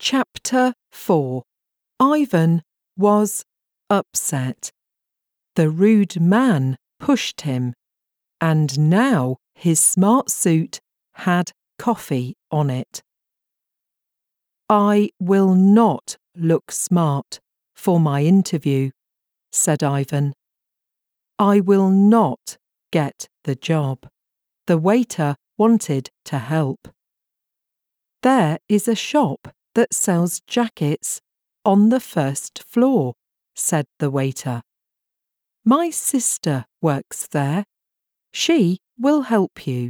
Chapter 4. Ivan was upset. The rude man pushed him, and now his smart suit had coffee on it. "I will not look smart for my interview," said Ivan. "I will not get the job." The waiter wanted to help. "There is a shop that sells jackets on the first floor," said the waiter. "My sister works there. She will help you."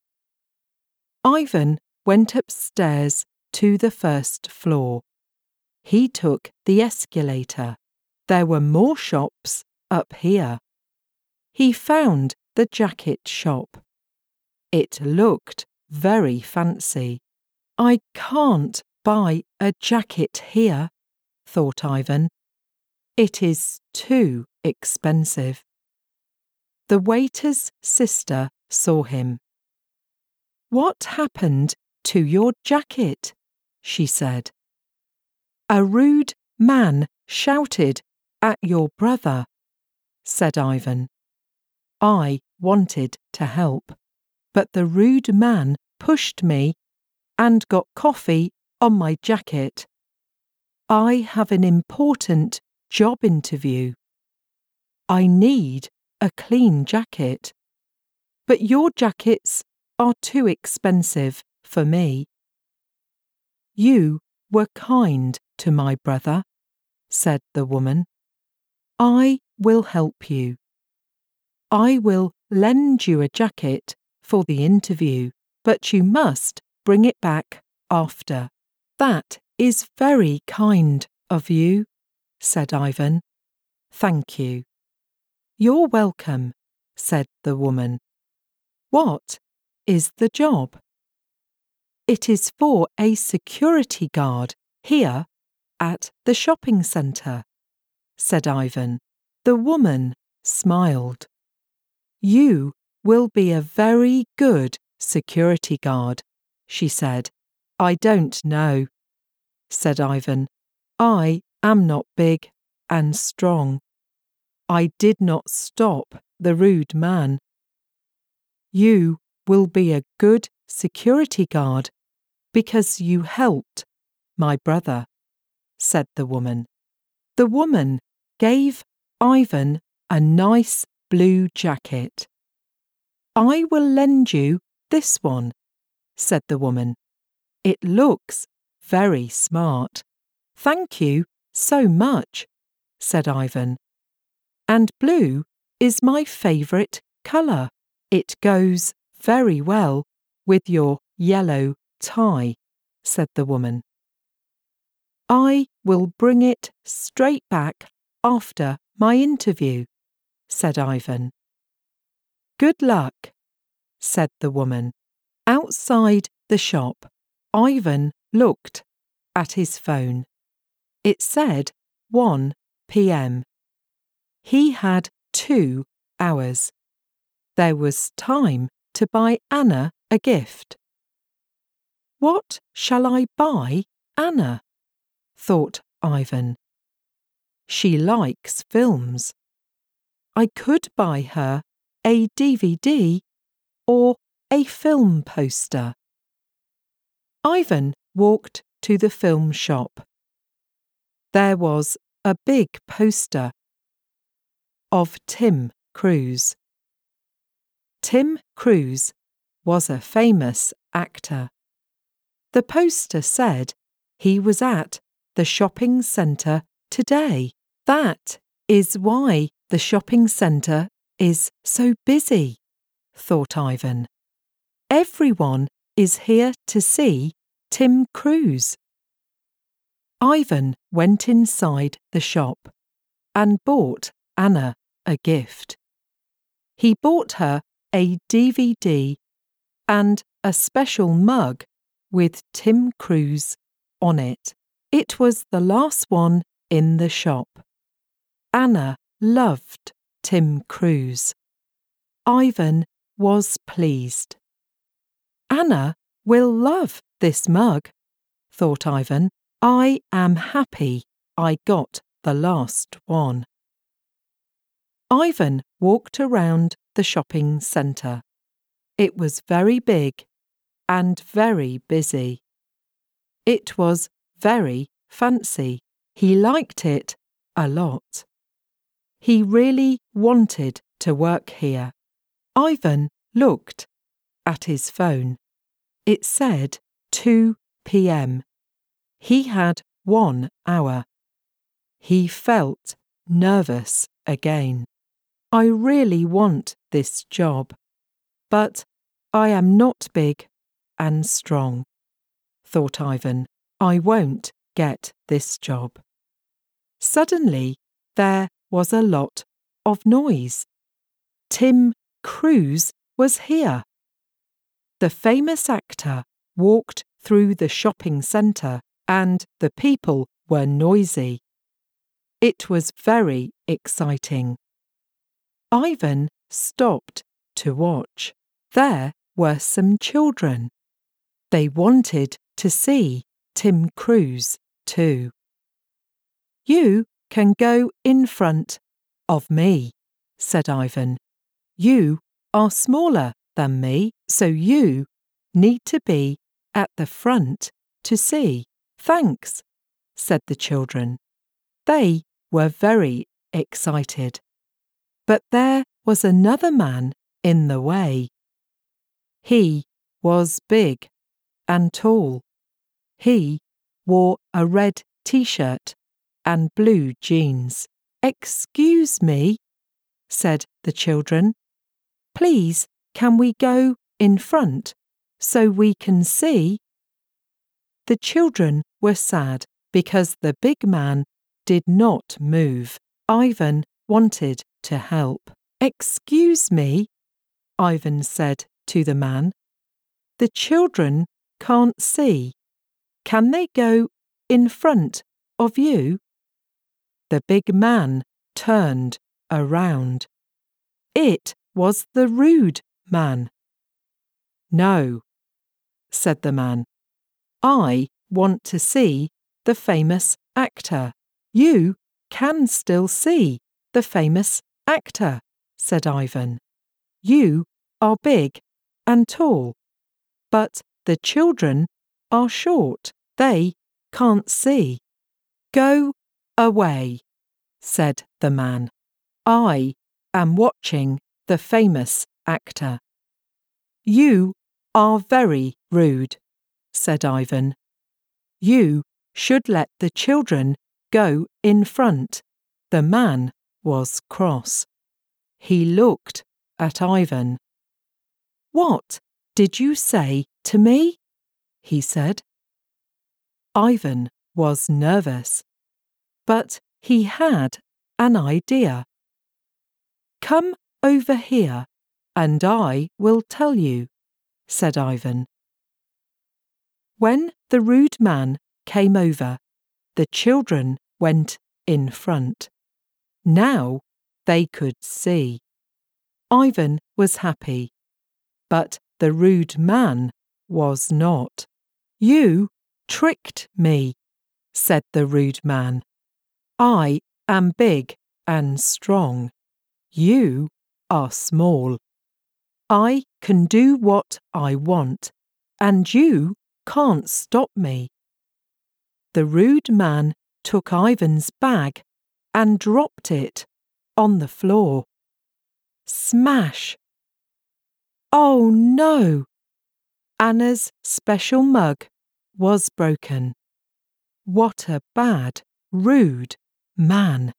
Ivan went upstairs to the first floor. He took the escalator. There were more shops up here. He found the jacket shop. It looked very fancy. "I can't buy a jacket here," thought Ivan. "It is too expensive." The waiter's sister saw him. "What happened to your jacket?" she said. "A rude man shouted at your brother," said Ivan. "I wanted to help, but the rude man pushed me and got coffee on my jacket. I have an important job interview. I need a clean jacket, but your jackets are too expensive for me." "You were kind to my brother," said the woman. "I will help you. I will lend you a jacket for the interview, but you must bring it back after." "That is very kind of you," said Ivan. "Thank you." "You're welcome," said the woman. "What is the job?" "It is for a security guard here at the shopping centre," said Ivan. The woman smiled. "You will be a very good security guard," she said. "I don't know," said Ivan. "I am not big and strong. I did not stop the rude man." "You will be a good security guard because you helped my brother," said the woman. The woman gave Ivan a nice blue jacket. "I will lend you this one," said the woman. "It looks very smart." "Thank you so much," said Ivan. "And blue is my favourite colour. It goes very well with your yellow tie," said the woman. "I will bring it straight back after my interview," said Ivan. "Good luck," said the woman. Outside the shop, Ivan looked at his phone. It said 1 p.m. He had 2 hours. There was time to buy Anna a gift. "What shall I buy Anna?" thought Ivan. "She likes films. I could buy her a DVD or a film poster." Ivan walked to the film shop. There was a big poster of Tim Cruise. Tim Cruise was a famous actor. The poster said he was at the shopping centre today. "That is why the shopping centre is so busy," thought Ivan. "Everyone is here to see Tim Cruise." Ivan went inside the shop and bought Anna a gift. He bought her a DVD and a special mug with Tim Cruise on it. It was the last one in the shop. Anna loved Tim Cruise. Ivan was pleased. "Anna will love this mug," thought Ivan. I am happy I got the last one. Ivan walked around the shopping centre. It was very big and very busy. It was very fancy. He liked it a lot. He really wanted to work here. Ivan looked at his phone. It said 2 p.m. He had 1 hour. He felt nervous again. I really want this job, but I am not big and strong, thought Ivan. I won't get this job. Suddenly, there was a lot of noise. Tim Cruise was here. The famous actor walked through the shopping centre and the people were noisy. It was very exciting. Ivan stopped to watch. There were some children. They wanted to see Tim Cruise too. You can go in front of me, said Ivan. You are smaller than me, so you need to be at the front to see. Thanks, said the children. They were very excited. But there was another man in the way. He was big and tall. He wore a red t-shirt and blue jeans. Excuse me, said the children. Please, can we go in front so we can see? The children were sad because the big man did not move. Ivan wanted to help. Excuse me, Ivan said to the man. The children can't see. Can they go in front of you? The big man turned around. It was the rude man. No, said the man. I want to see the famous actor. You can still see the famous actor, said Ivan. You are big and tall, but the children are short. They can't see. Go away, said the man. I am watching the famous actor. You are very rude, said Ivan. You should let the children go in front. The man was cross. He looked at Ivan. What did you say to me? He said. Ivan was nervous, but he had an idea. Come over here and I will tell you, said Ivan. When the rude man came over, the children went in front. Now they could see. Ivan was happy, but the rude man was not. You tricked me, said the rude man. I am big and strong. You are small. I can do what I want, and you can't stop me. The rude man took Ivan's bag and dropped it on the floor. Smash! Oh no! Anna's special mug was broken. What a bad, rude man!